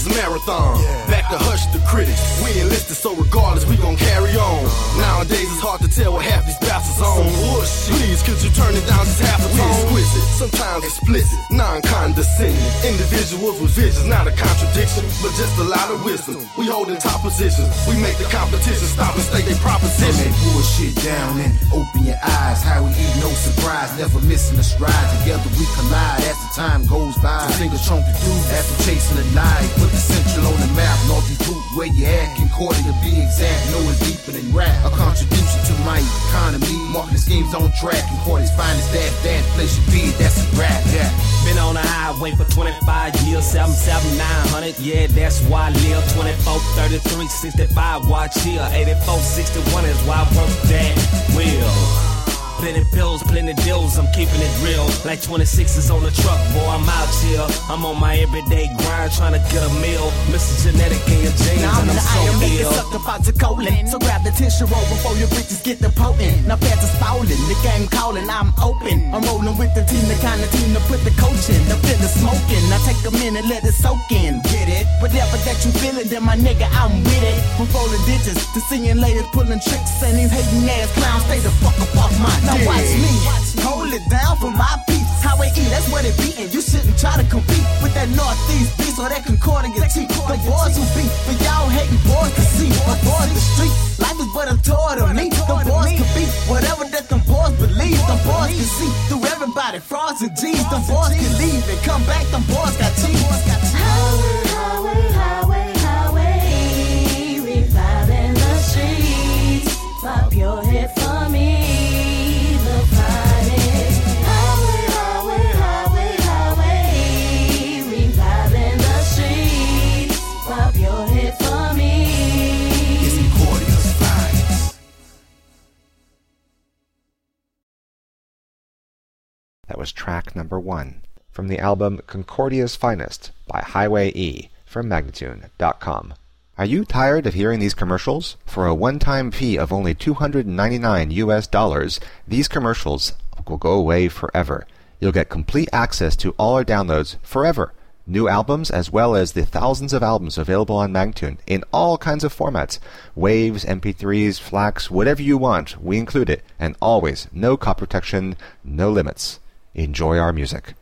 this marathon. Back to hush the critics. We enlisted, so regardless, we gon' carry on. Nowadays, it's hard to tell what half these bastards on. Please, could you turn it down just half a tone? Exquisite, sometimes explicit, non-condescending. Individuals with visions, not a contradiction, but just a lot of wisdom. We hold in top positions. We make the competition stop and state their proposition. Turn that bullshit down and open your eyes. How we eat, no surprise, never missing a stride. Together we collide as the time goes by. Singers trunk the dudes after chasing the night. Put the central on the map, Northeast boot where you at. Concordia to be exact, know it's deeper than rap. A contribution to my economy, marketing schemes on track. Concordia's finest that inflation beat, that's a rap. Yeah. Been on the highway for 25 years, 779 900, yeah, that's why I live. 24, 33, 65, watch here. 84, 61 is why I work that wheel. Plenty pills, plenty deals, I'm keeping it real. Like 26 is on the truck, boy, I'm out here. I'm on my everyday grind, trying to get a meal. Mr. Genetic in your jeans, now and I'm so ill. ill. Sucked about to colon, so grab the tissue roll before your bitches get the potent. Now fast is falling, the game calling, I'm open. I'm rolling with the team, the kind of team to put the coach in. The feel the smoking, now take a minute, let it soak in. Get it? Whatever that you feeling, then my nigga, I'm with it. From rolling digits to seeing ladies pulling tricks, and these hating ass clowns stay the fuck up off my dick. Now watch me, hold it down for my peace. Highway E, that's what it be, and you shouldn't try to compete with that Northeast beast or that Concordia T. The boys who beat, but y'all hating boys can see. Avoid the street, life is but a tour to me. The boys can be whatever that them boys believe. Them boys can see through everybody, frauds and G's. Them boys can leave and come back, them boys got teeth. Highway, highway, highway, reviving the streets. Pop your head for me. That was track number 1 from the album Concordia's Finest by Highway E from Magnatune.com. Are you tired of hearing these commercials? For a one-time fee of only $299 US, these commercials will go away forever. You'll get complete access to all our downloads forever. New albums as well as the thousands of albums available on Magnatune in all kinds of formats. Waves, MP3s, FLACs, whatever you want, we include it. And always, no copy protection, no limits. Enjoy our music.